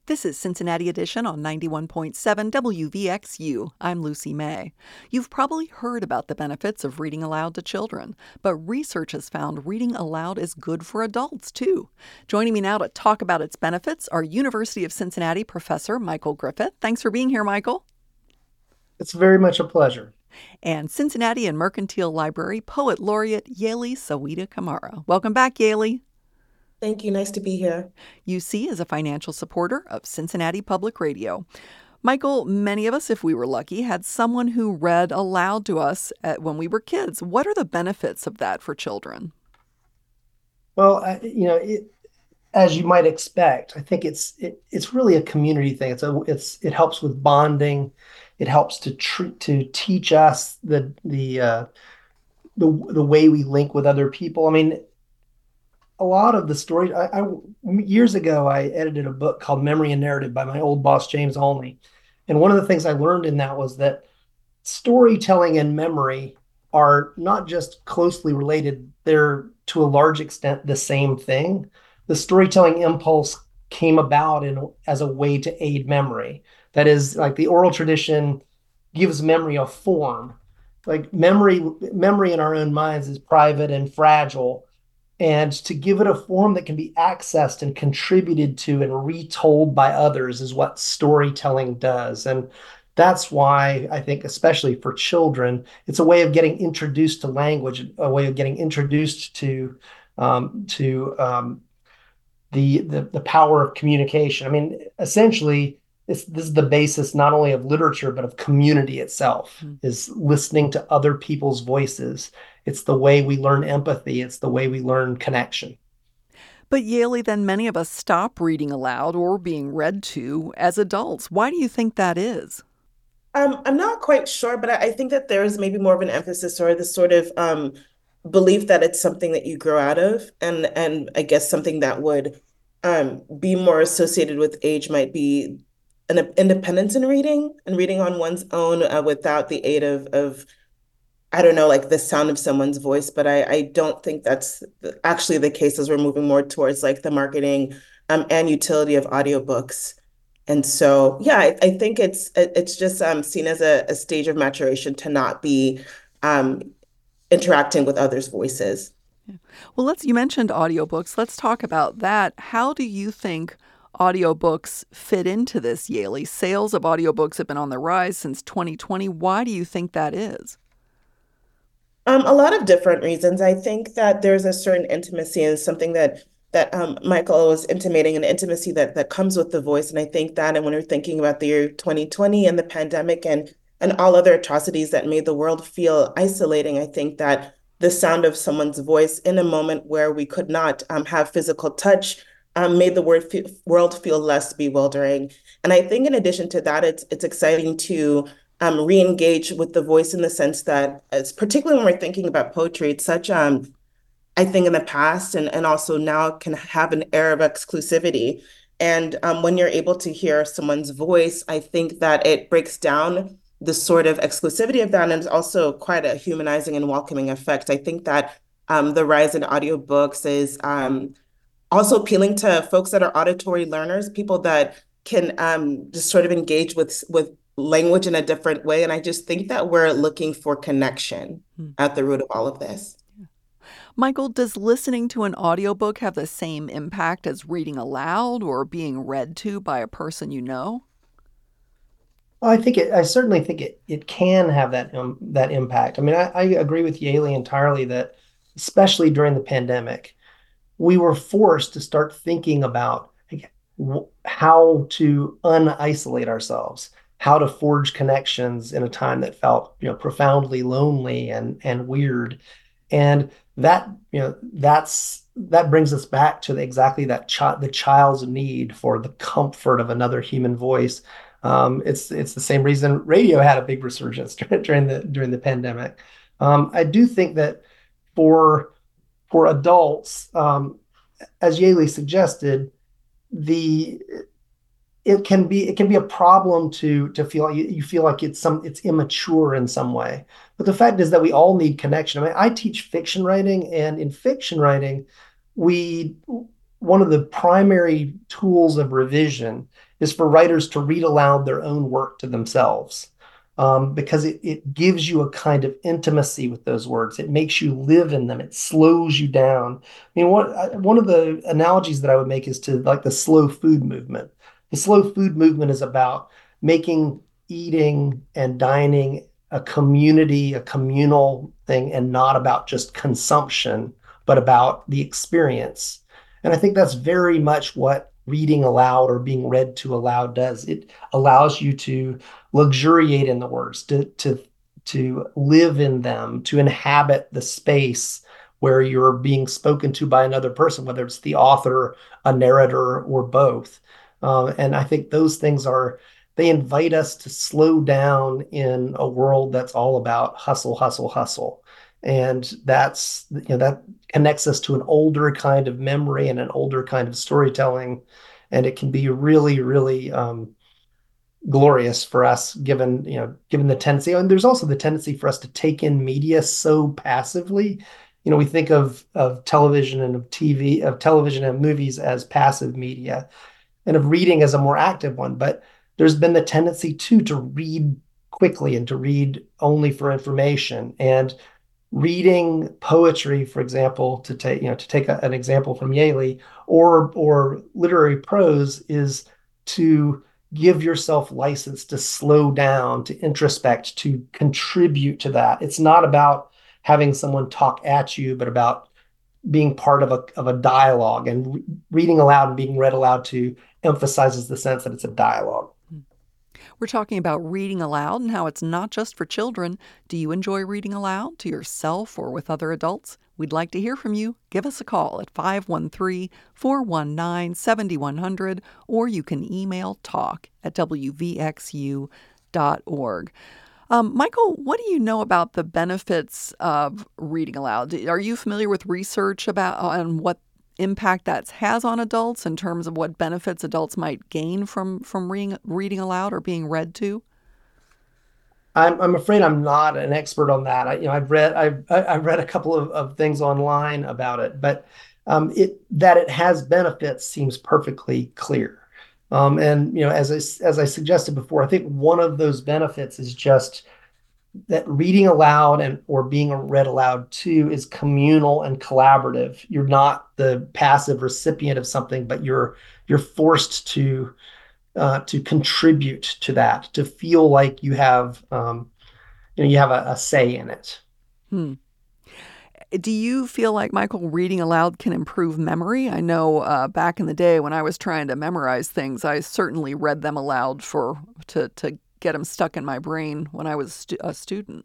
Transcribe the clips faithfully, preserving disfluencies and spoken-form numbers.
This is Cincinnati Edition on ninety-one point seven W V X U. I'm Lucy May. You've probably heard about the benefits of reading aloud to children, but research has found reading aloud is good for adults, too. Joining me now to talk about its benefits are University of Cincinnati professor Michael Griffith. Thanks for being here, Michael. It's very much a pleasure. And Cincinnati and Mercantile Library poet laureate Yaeli Sawida Kamara. Welcome back, Yaeli. Thank you. Nice to be here. U C is a financial supporter of Cincinnati Public Radio. Michael, many of us, if we were lucky, had someone who read aloud to us at, when we were kids. What are the benefits of that for children? Well, I, you know, it, as you might expect, I think it's it, it's really a community thing. It's a it's it helps with bonding. It helps to treat to teach us the the uh, the the way we link with other people. I mean, a lot of the stories, I, I years ago, I edited a book called Memory and Narrative by my old boss, James Olney. And one of the things I learned in that was that storytelling and memory are not just closely related, they're to a large extent the same thing. The storytelling impulse came about in as a way to aid memory. That is, like, the oral tradition gives memory a form. Like memory, memory in our own minds is private and fragile. And to give it a form that can be accessed and contributed to and retold by others is what storytelling does. And that's why I think, especially for children, it's a way of getting introduced to language, a way of getting introduced to um, to um, the, the the power of communication. I mean, essentially, this, this is the basis not only of literature, but of community itself, mm-hmm. is listening to other people's voices. It's the way we learn empathy. It's the way we learn connection. But Yaeli, then many of us stop reading aloud or being read to as adults. Why do you think that is? Um, I'm not quite sure, but I, I think that there is maybe more of an emphasis or this sort of um, belief that it's something that you grow out of. And, and I guess something that would um, be more associated with age might be an independence in reading and reading on one's own uh, without the aid of, of I don't know, like the sound of someone's voice, but I, I don't think that's actually the case as we're moving more towards like the marketing um, and utility of audiobooks. And so, yeah, I, I think it's it's just um, seen as a, a stage of maturation to not be um, interacting with others' voices. Yeah. Well, let's you mentioned audiobooks. Let's talk about that. How do you think audiobooks fit into this, Yaeli? Sales of audiobooks have been on the rise since twenty twenty. Why do you think that is? Um, a lot of different reasons. I think that there's a certain intimacy and something that that um, Michael was intimating, an intimacy that that comes with the voice. And I think that, and when we're thinking about the year twenty twenty and the pandemic and and all other atrocities that made the world feel isolating, I think that the sound of someone's voice in a moment where we could not um, have physical touch um, made the word fe- world feel less bewildering. And I think in addition to that, it's it's exciting to Um, re-engage with the voice in the sense that, it's particularly when we're thinking about poetry, it's such, um, I think in the past and, and also now can have an air of exclusivity. And um, when you're able to hear someone's voice, I think that it breaks down the sort of exclusivity of that. And it's also quite a humanizing and welcoming effect. I think that um, the rise in audiobooks is um, also appealing to folks that are auditory learners, people that can um, just sort of engage with with language in a different way. And I just think that we're looking for connection hmm. at the root of all of this. Yeah. Michael, does listening to an audiobook have the same impact as reading aloud or being read to by a person you know? Well, I think it, I certainly think it it can have that um, that impact. I mean, I, I agree with Yaeli entirely that, especially during the pandemic, we were forced to start thinking about like, w- how to un-isolate ourselves, how to forge connections in a time that felt, you know, profoundly lonely and and weird. And that, you know, that's that brings us back to the, exactly that child, the child's need for the comfort of another human voice. Um, it's it's the same reason radio had a big resurgence during the during the pandemic. Um, I do think that for for adults, um, as Yaeli suggested, the it can be it can be a problem to to feel you, you feel like it's some it's immature in some way. But the fact is that we all need connection. I mean, I teach fiction writing, and in fiction writing, we one of the primary tools of revision is for writers to read aloud their own work to themselves. Um, because it, it gives you a kind of intimacy with those words. It makes you live in them. It slows you down. I mean, one, one of the analogies that I would make is to like the slow food movement. The slow food movement is about making eating and dining a community, a communal thing, and not about just consumption, but about the experience. And I think that's very much what reading aloud or being read to aloud does. It allows you to luxuriate in the words, to to to live in them, to inhabit the space where you're being spoken to by another person, whether it's the author, a narrator, or both. Um, and I think those things are, they invite us to slow down in a world that's all about hustle, hustle, hustle. And that's, you know, that connects us to an older kind of memory and an older kind of storytelling. And it can be really, really um, glorious for us, given, you know, given the tendency. And there's also the tendency for us to take in media so passively. You know, we think of of television and of T V, of television and movies as passive media, and of reading as a more active one. But there's been the tendency too to read quickly and to read only for information. And reading poetry, for example, to take, you know, to take a, an example from Yaley, or or literary prose, is to give yourself license to slow down, to introspect, to contribute to that. It's not about having someone talk at you, but about being part of a of a dialogue, and re- reading aloud and being read aloud to emphasizes the sense that it's a dialogue. We're talking about reading aloud and how it's not just for children. Do you enjoy reading aloud to yourself or with other adults? We'd like to hear from you. Give us a call at five one three, four one nine, seven one zero zero, or you can email talk at w v x u dot org. Um, Michael, what do you know about the benefits of reading aloud? Are you familiar with research about on what impact that has on adults in terms of what benefits adults might gain from from reading reading aloud or being read to? I'm I'm afraid I'm not an expert on that. I, you know, I've read I've I've read a couple of, of things online about it, but um, it that it has benefits seems perfectly clear. Um, and you know, as I as I suggested before, I think one of those benefits is just that reading aloud and or being read aloud to is communal and collaborative. You're not the passive recipient of something, but you're you're forced to uh, to contribute to that, to feel like you have um, you know you have a, a say in it. Hmm. Do you feel like, Michael, reading aloud can improve memory? I know uh, back in the day when I was trying to memorize things, I certainly read them aloud for to to get them stuck in my brain when I was stu- a student.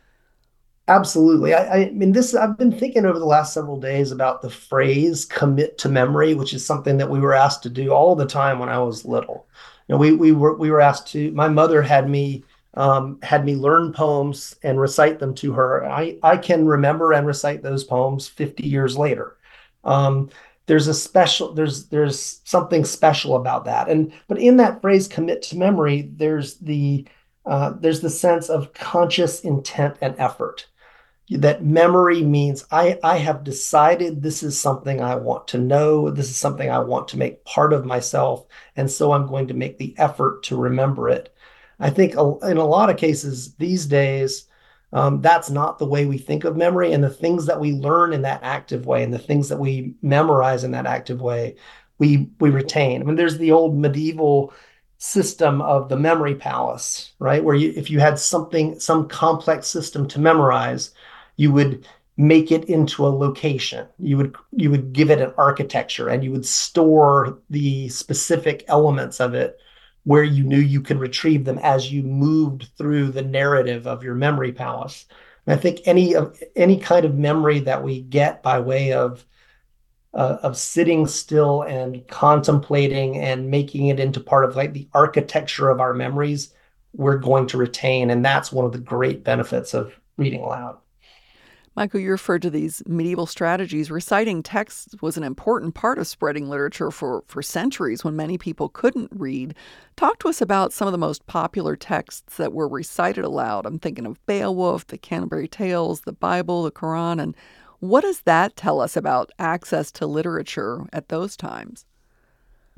Absolutely. I, I mean, this, I've been thinking over the last several days about the phrase commit to memory, which is something that we were asked to do all the time when I was little. You know, we, we were, we were asked to, my mother had me, um, had me learn poems and recite them to her. I, I can remember and recite those poems fifty years later. Um, there's a special, there's, there's something special about that. And, but in that phrase, commit to memory, there's the, uh, there's the sense of conscious intent and effort. That memory means I, I have decided this is something I want to know. This is something I want to make part of myself. And so I'm going to make the effort to remember it. I think in a lot of cases these days, um, that's not the way we think of memory. And the things that we learn in that active way and the things that we memorize in that active way, we, we retain. I mean, there's the old medieval system of the memory palace, right? Where you, if you had something, some complex system to memorize, you would make it into a location. You would you would give it an architecture, and you would store the specific elements of it where you knew you could retrieve them as you moved through the narrative of your memory palace. And I think any of any kind of memory that we get by way of uh, of sitting still and contemplating and making it into part of like the architecture of our memories, we're going to retain. And that's one of the great benefits of reading aloud. Michael, you referred to these medieval strategies. Reciting texts was an important part of spreading literature for, for centuries when many people couldn't read. Talk to us about some of the most popular texts that were recited aloud. I'm thinking of Beowulf, the Canterbury Tales, the Bible, the Quran. And what does that tell us about access to literature at those times?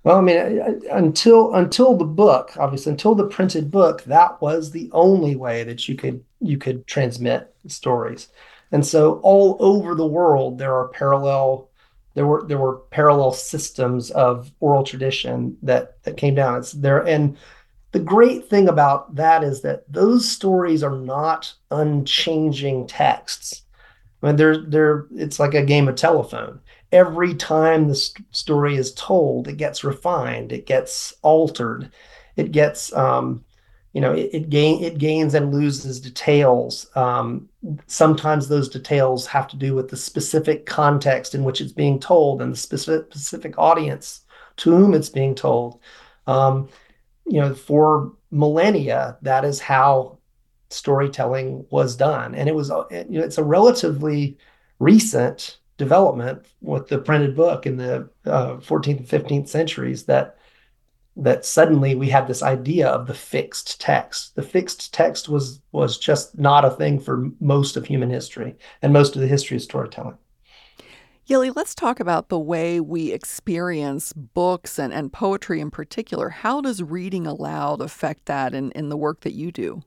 Well, I mean, until until the book, obviously, until the printed book, that was the only way that you could you could transmit stories. And so all over the world, there are parallel there were there were parallel systems of oral tradition that that came down. It's there, and the great thing about that is that those stories are not unchanging texts. I mean, they're they're it's like a game of telephone. Every time the st- story is told, it gets refined, it gets altered, it gets um, you know, it, it gain it gains and loses details. Um, sometimes those details have to do with the specific context in which it's being told and the specific specific audience to whom it's being told. Um, you know, for millennia, that is how storytelling was done. And it was, you know, it's a relatively recent development with the printed book in the uh, fourteenth and fifteenth centuries that that suddenly we had this idea of the fixed text. The fixed text was was just not a thing for most of human history and most of the history of storytelling. Yili, let's talk about the way we experience books and, and poetry in particular. How does reading aloud affect that in, in the work that you do?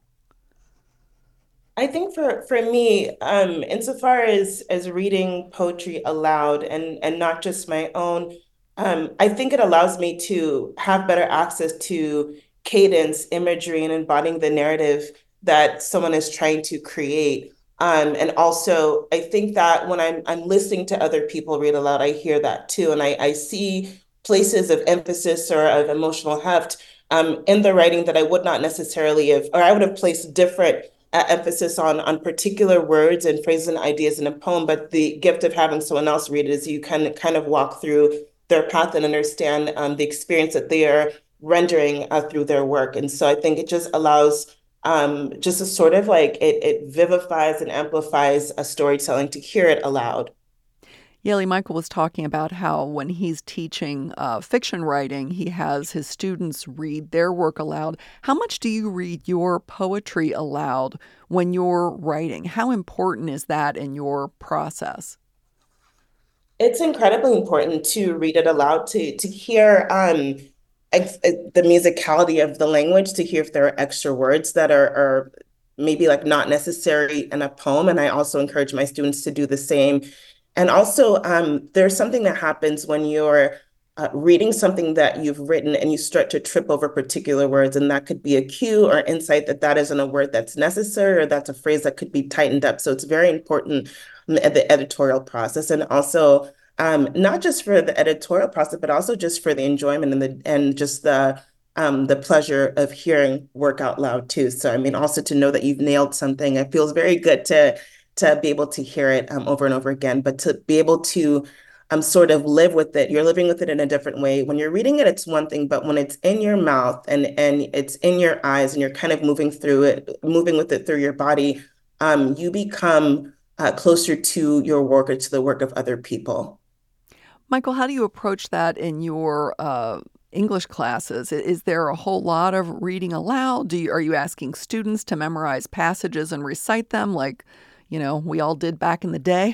I think for for me, um, insofar as as reading poetry aloud and and not just my own, um, I think it allows me to have better access to cadence, imagery, and embodying the narrative that someone is trying to create. Um, and also, I think that when I'm I'm listening to other people read aloud, I hear that too, and I I see places of emphasis or of emotional heft um, in the writing that I would not necessarily have, or I would have placed different uh, emphasis on on particular words and phrases and ideas in a poem, but the gift of having someone else read it is you can kind of walk through their path and understand um, the experience that they are rendering uh, through their work. And so I think it just allows um, just a sort of like it, it vivifies and amplifies a storytelling to hear it aloud. Yaley, Michael was talking about how when he's teaching uh, fiction writing, he has his students read their work aloud. How much do you read your poetry aloud when you're writing? How important is that in your process? It's incredibly important to read it aloud, to to hear um ex the musicality of the language, to hear if there are extra words that are are maybe like not necessary in a poem. And I also encourage my students to do the same. And also, um, there's something that happens when you're uh, reading something that you've written and you start to trip over particular words, and that could be a cue or insight that that isn't a word that's necessary or that's a phrase that could be tightened up. So it's very important in the editorial process, and also um, not just for the editorial process, but also just for the enjoyment and the and just the um, the pleasure of hearing work out loud too. So I mean, also to know that you've nailed something, it feels very good to to be able to hear it um, over and over again, but to be able to um, sort of live with it. You're living with it in a different way. When you're reading it, it's one thing, but when it's in your mouth and and it's in your eyes and you're kind of moving through it, moving with it through your body, um, you become uh, closer to your work or to the work of other people. Michael, how do you approach that in your uh, English classes? Is there a whole lot of reading aloud? Do you, are you asking students to memorize passages and recite them like, you know, we all did back in the day?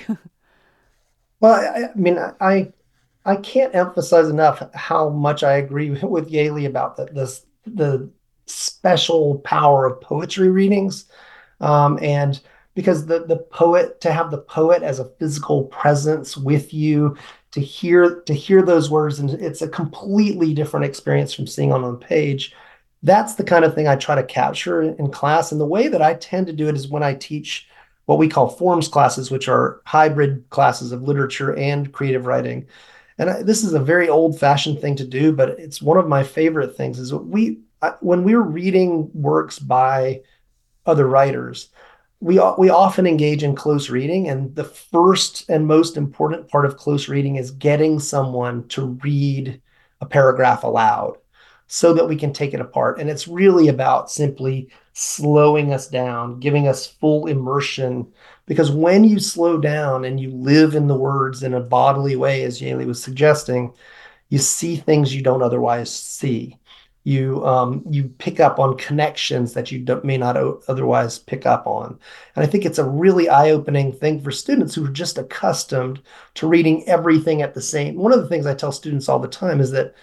Well, I, I mean, I I can't emphasize enough how much I agree with Yaley about the this the special power of poetry readings. Um, and because the the poet to have the poet as a physical presence with you to hear to hear those words, and it's a completely different experience from seeing on a page. That's the kind of thing I try to capture in class. And the way that I tend to do it is when I teach what we call forms classes, which are hybrid classes of literature and creative writing. And I, this is a very old-fashioned thing to do, but it's one of my favorite things. Is we I, when we're reading works by other writers, we we often engage in close reading, and the first and most important part of close reading is getting someone to read a paragraph aloud so that we can take it apart. And it's really about simply slowing us down, giving us full immersion. Because when you slow down and you live in the words in a bodily way, as Yaley was suggesting, you see things you don't otherwise see. You um, you pick up on connections that you don't, may not o- otherwise pick up on. And I think it's a really eye-opening thing for students who are just accustomed to reading everything at the same. One of the things I tell students all the time is that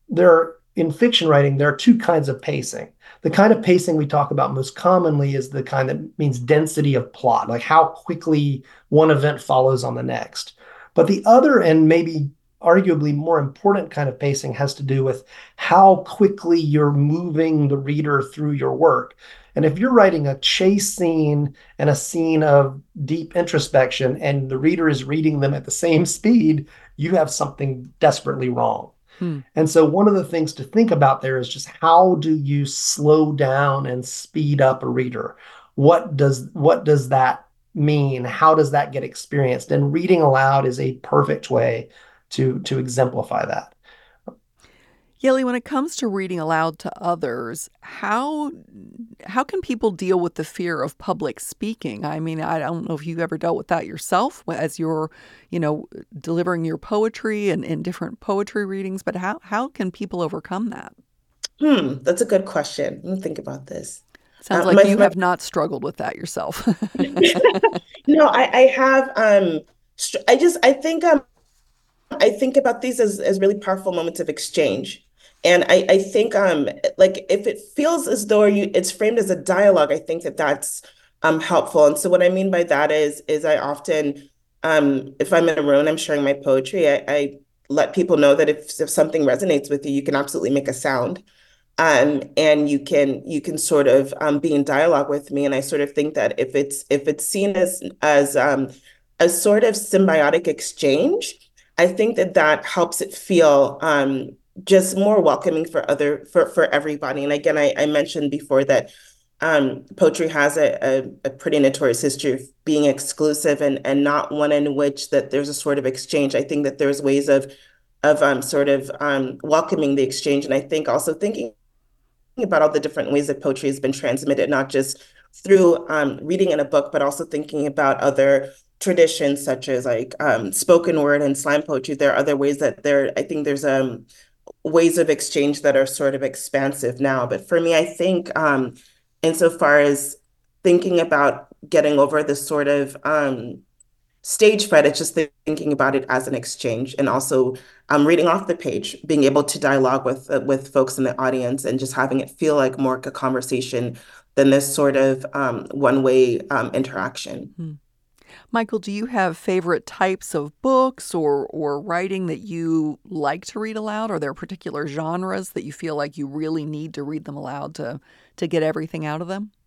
there are, in fiction writing, there are two kinds of pacing. The kind of pacing we talk about most commonly is the kind that means density of plot, like how quickly one event follows on the next. But the other, and maybe arguably more important kind of pacing, has to do with how quickly you're moving the reader through your work. And if you're writing a chase scene and a scene of deep introspection and the reader is reading them at the same speed, you have something desperately wrong. Hmm. And so one of the things to think about there is just how do you slow down and speed up a reader? What does what does that mean? How does that get experienced? And reading aloud is a perfect way to to exemplify that. Yeli, when it comes to reading aloud to others, how how can people deal with the fear of public speaking? I mean, I don't know if you've ever dealt with that yourself as you're, you know, delivering your poetry and in different poetry readings, but how how can people overcome that? Hmm, that's a good question. Let me think about this. Sounds Uh, like my, you my have not struggled with that yourself. no, I, I have um str- I just I think um I think about these as, as really powerful moments of exchange. And I, I think um like if it feels as though you it's framed as a dialogue, I think that that's um helpful. And so what I mean by that is is I often um if I'm in a room and I'm sharing my poetry, I, I let people know that if if something resonates with you, you can absolutely make a sound. Um, and you can you can sort of um, be in dialogue with me. And I sort of think that if it's if it's seen as as um, a sort of symbiotic exchange, I think that that helps it feel um, just more welcoming for other for for everybody. And again, I, I mentioned before that um, poetry has a, a, a pretty notorious history of being exclusive and and not one in which that there's a sort of exchange. I think that there's ways of of um, sort of um, welcoming the exchange. And I think also thinking about all the different ways that poetry has been transmitted, not just through um, reading in a book, but also thinking about other traditions such as like um, spoken word and slam poetry. There are other ways that there, I think there's um, ways of exchange that are sort of expansive now. But for me, I think um, insofar as thinking about getting over this sort of um, stage fright, it's just thinking about it as an exchange and also um, reading off the page, being able to dialogue with uh, with folks in the audience and just having it feel like more like a conversation than this sort of um, one-way um, interaction. Hmm. Michael, do you have favorite types of books or or writing that you like to read aloud? Are there particular genres that you feel like you really need to read them aloud to to get everything out of them?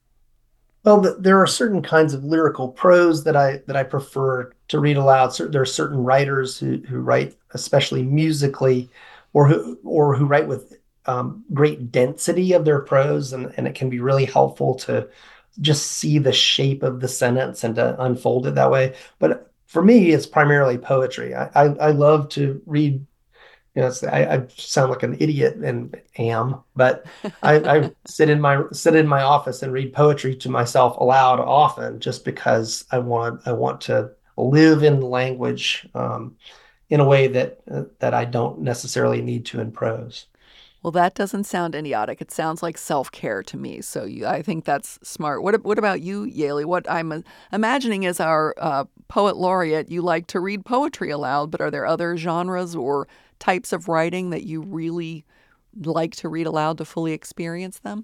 Well, th there are certain kinds of lyrical prose that I that I prefer to read aloud. Cer there are certain writers who who write especially musically, or who or who write with um, great density of their prose, and and it can be really helpful to just see the shape of the sentence and to unfold it that way. But for me, it's primarily poetry. I I, I love to read. You know, it's, I, I sound like an idiot and am, but I, I sit in my sit in my office and read poetry to myself aloud often, just because I want I want to live in language um, in a way that uh, that I don't necessarily need to in prose. Well, that doesn't sound idiotic. It sounds like self-care to me. So you, I think that's smart. What what about you, Yaley? What I'm uh, imagining as our uh, poet laureate, you like to read poetry aloud, but are there other genres or types of writing that you really like to read aloud to fully experience them?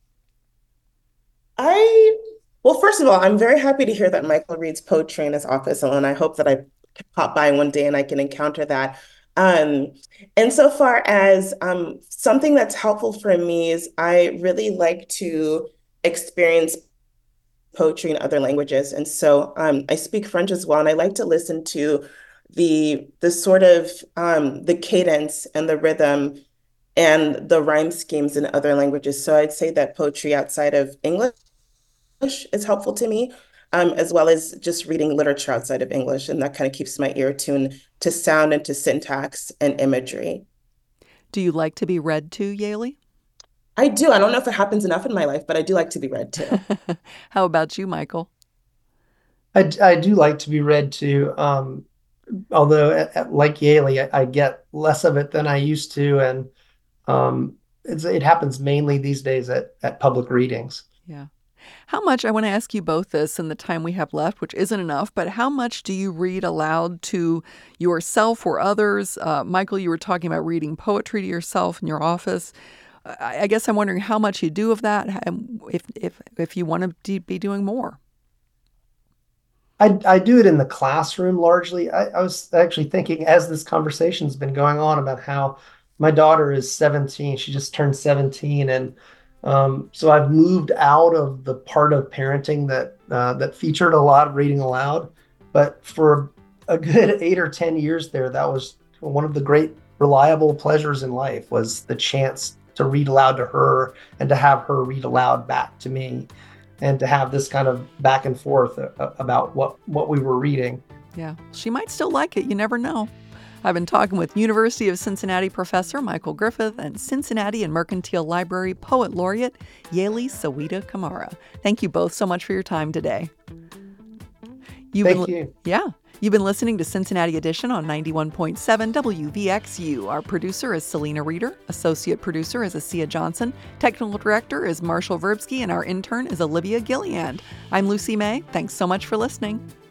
I, well, first of all, I'm very happy to hear that Michael reads poetry in his office, and I hope that I can pop by one day and I can encounter that. Um, and so far as um, something that's helpful for me is I really like to experience poetry in other languages. And so um, I speak French as well, and I like to listen to the the sort of um, the cadence and the rhythm and the rhyme schemes in other languages. So I'd say that poetry outside of English is helpful to me, um, as well as just reading literature outside of English. And that kind of keeps my ear attuned to sound and to syntax and imagery. Do you like to be read to, Yaley? I do. I don't know if it happens enough in my life, but I do like to be read to. How about you, Michael? I, I do like to be read to, um, although uh, uh, like Yaley, I, I get less of it than I used to, and um, it's, it happens mainly these days at at public readings. Yeah. How much, I want to ask you both this in the time we have left, which isn't enough, but how much do you read aloud to yourself or others? Uh, Michael, you were talking about reading poetry to yourself in your office. I, I guess I'm wondering how much you do of that, and if if if you want to be doing more. I, I do it in the classroom largely. I, I was actually thinking as this conversation's been going on about how my daughter is seventeen. She just turned seventeen. And um, so I've moved out of the part of parenting that uh, that featured a lot of reading aloud. But for a good eight or ten years there, that was one of the great reliable pleasures in life, was the chance to read aloud to her and to have her read aloud back to me, and to have this kind of back and forth about what, what we were reading. Yeah, she might still like it. You never know. I've been talking with University of Cincinnati professor Michael Griffith and Cincinnati and Mercantile Library poet laureate Yaeli Sawita Kamara. Thank you both so much for your time today. You've Thank been, you. Yeah. You've been listening to Cincinnati Edition on ninety-one point seven W V X U. Our producer is Selena Reeder. Associate producer is Asia Johnson. Technical director is Marshall Verbsky. And our intern is Olivia Gilliand. I'm Lucy May. Thanks so much for listening.